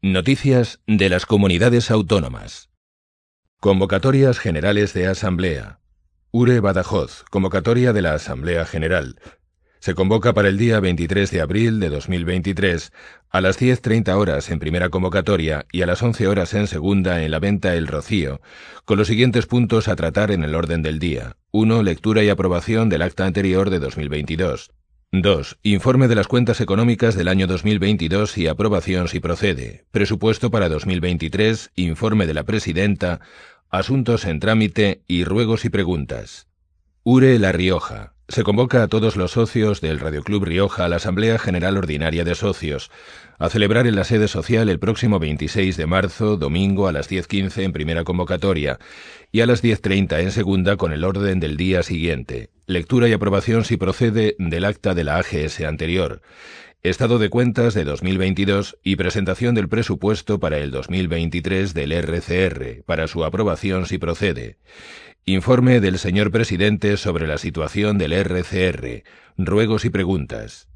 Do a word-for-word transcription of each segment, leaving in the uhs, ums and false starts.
Noticias de las comunidades autónomas. Convocatorias generales de asamblea. Ure Badajoz, convocatoria de la Asamblea General. Se convoca para el día veintitrés de abril de dos mil veintitrés a las diez treinta horas en primera convocatoria y a las once horas en segunda en la Venta El Rocío, con los siguientes puntos a tratar en el orden del día. uno. Lectura y aprobación del acta anterior de dos mil veintidós. dos. Informe de las cuentas económicas del año dos mil veintidós y aprobación si procede. Presupuesto para dos mil veintitrés, informe de la presidenta, asuntos en trámite y ruegos y preguntas. Ure La Rioja. Se convoca a todos los socios del Radioclub Rioja a la Asamblea General Ordinaria de Socios, a celebrar en la sede social el próximo veintiséis de marzo, domingo, a las diez quince en primera convocatoria y a las diez treinta en segunda con el orden del día siguiente. Lectura y aprobación si procede del acta de la A G S anterior. Estado de cuentas de dos mil veintidós y presentación del presupuesto para el dos mil veintitrés del R C R, para su aprobación si procede. Informe del señor presidente sobre la situación del R C R. Ruegos y preguntas.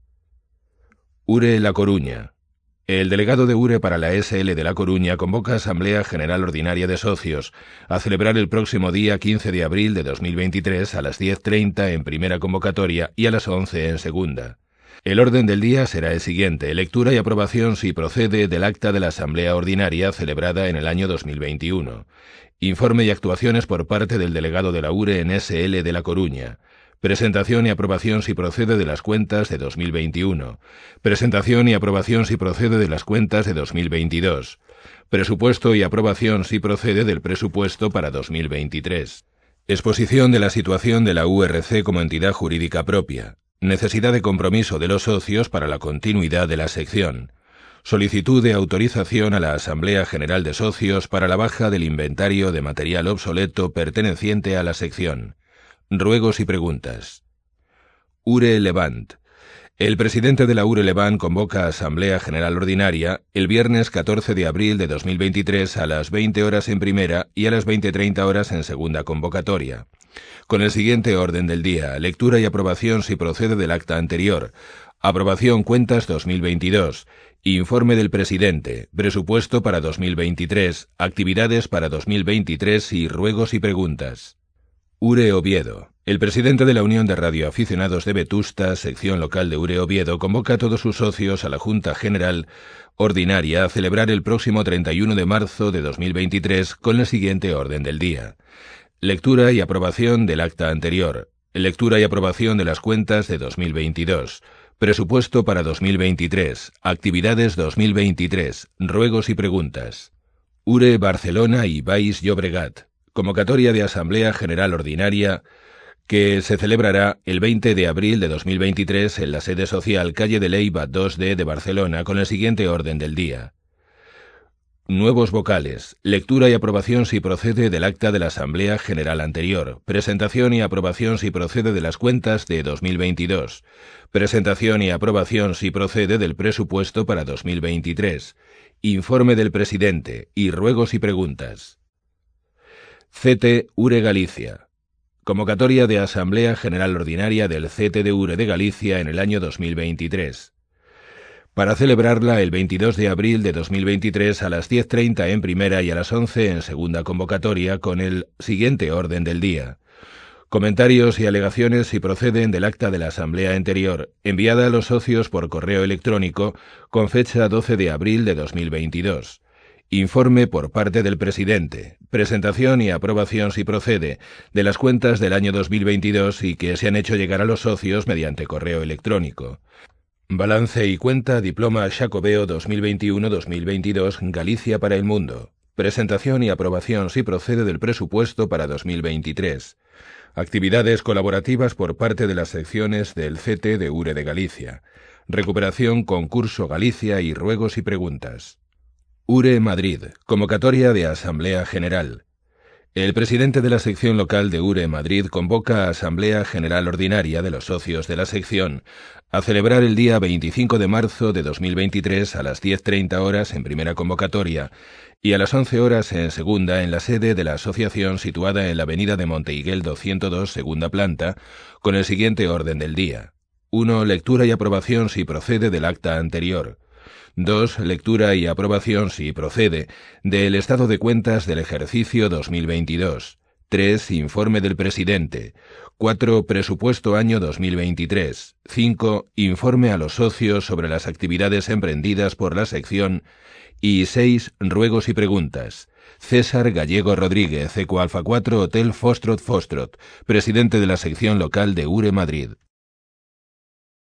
Ure La Coruña. El delegado de Ure para la S L de La Coruña convoca Asamblea General Ordinaria de Socios a celebrar el próximo día quince de abril de dos mil veintitrés a las diez treinta en primera convocatoria y a las once en segunda. El orden del día será el siguiente: lectura y aprobación si procede del acta de la Asamblea Ordinaria celebrada en el año dos mil veintiuno. Informe y actuaciones por parte del delegado de la Ure en S L de La Coruña. Presentación y aprobación si procede de las cuentas de dos mil veintiuno. Presentación y aprobación si procede de las cuentas de dos mil veintidós. Presupuesto y aprobación si procede del presupuesto para dos mil veintitrés. Exposición de la situación de la U R C como entidad jurídica propia. Necesidad de compromiso de los socios para la continuidad de la sección. Solicitud de autorización a la Asamblea General de Socios para la baja del inventario de material obsoleto perteneciente a la sección. Ruegos y preguntas. Ure Levant. El presidente de la Ure Levant convoca a Asamblea General Ordinaria el viernes catorce de abril de dos mil veintitrés a las veinte horas en primera y a las veinte treinta horas en segunda convocatoria. Con el siguiente orden del día: lectura y aprobación si procede del acta anterior. Aprobación cuentas dos mil veintidós. Informe del presidente. Presupuesto para dos mil veintitrés. Actividades para dos mil veintitrés y ruegos y preguntas. Ure Oviedo. El presidente de la Unión de Radioaficionados de Vetusta, sección local de Ure Oviedo, convoca a todos sus socios a la Junta General Ordinaria a celebrar el próximo treinta y uno de marzo de dos mil veintitrés con el siguiente orden del día: lectura y aprobación del acta anterior. Lectura y aprobación de las cuentas de dos mil veintidós. Presupuesto para dos mil veintitrés. Actividades dos mil veintitrés. Ruegos y preguntas. Ure Barcelona y Baix Llobregat. Convocatoria de Asamblea General Ordinaria que se celebrará el veinte de abril de dos mil veintitrés en la sede social calle de Leiva dos D de Barcelona con el siguiente orden del día. Nuevos vocales. Lectura y aprobación si procede del acta de la Asamblea General anterior. Presentación y aprobación si procede de las cuentas de dos mil veintidós. Presentación y aprobación si procede del presupuesto para dos mil veintitrés. Informe del presidente y ruegos y preguntas. C T Ure Galicia. Convocatoria de Asamblea General Ordinaria del C T de Ure de Galicia en el año dos mil veintitrés. Para celebrarla el veintidós de abril de dos mil veintitrés a las diez treinta en primera y a las once en segunda convocatoria con el siguiente orden del día. Comentarios y alegaciones si proceden del acta de la Asamblea anterior, enviada a los socios por correo electrónico con fecha doce de abril de dos mil veintidós. Informe por parte del presidente. Presentación y aprobación si procede de las cuentas del año dos mil veintidós y que se han hecho llegar a los socios mediante correo electrónico. Balance y cuenta Diploma Xacobeo dos mil veintiuno dos mil veintidós Galicia para el Mundo. Presentación y aprobación si procede del presupuesto para dos mil veintitrés. Actividades colaborativas por parte de las secciones del C T de Ure de Galicia. Recuperación Concurso Galicia y ruegos y preguntas. Ure Madrid. Convocatoria de Asamblea General. El presidente de la sección local de Ure Madrid convoca a Asamblea General Ordinaria de los socios de la sección a celebrar el día veinticinco de marzo de dos mil veintitrés a las diez treinta horas en primera convocatoria y a las once horas en segunda en la sede de la asociación situada en la avenida de Monteigueldo ciento dos, segunda planta, con el siguiente orden del día. uno. Lectura y aprobación si procede del acta anterior. dos. Lectura y aprobación, si procede, del estado de cuentas del ejercicio dos mil veintidós. tres. Informe del presidente. cuatro. Presupuesto año dos mil veintitrés. cinco. Informe a los socios sobre las actividades emprendidas por la sección. Y seis. Ruegos y preguntas. César Gallego Rodríguez, Eco Alfa cuatro Hotel Foxtrot Foxtrot, presidente de la sección local de URE Madrid.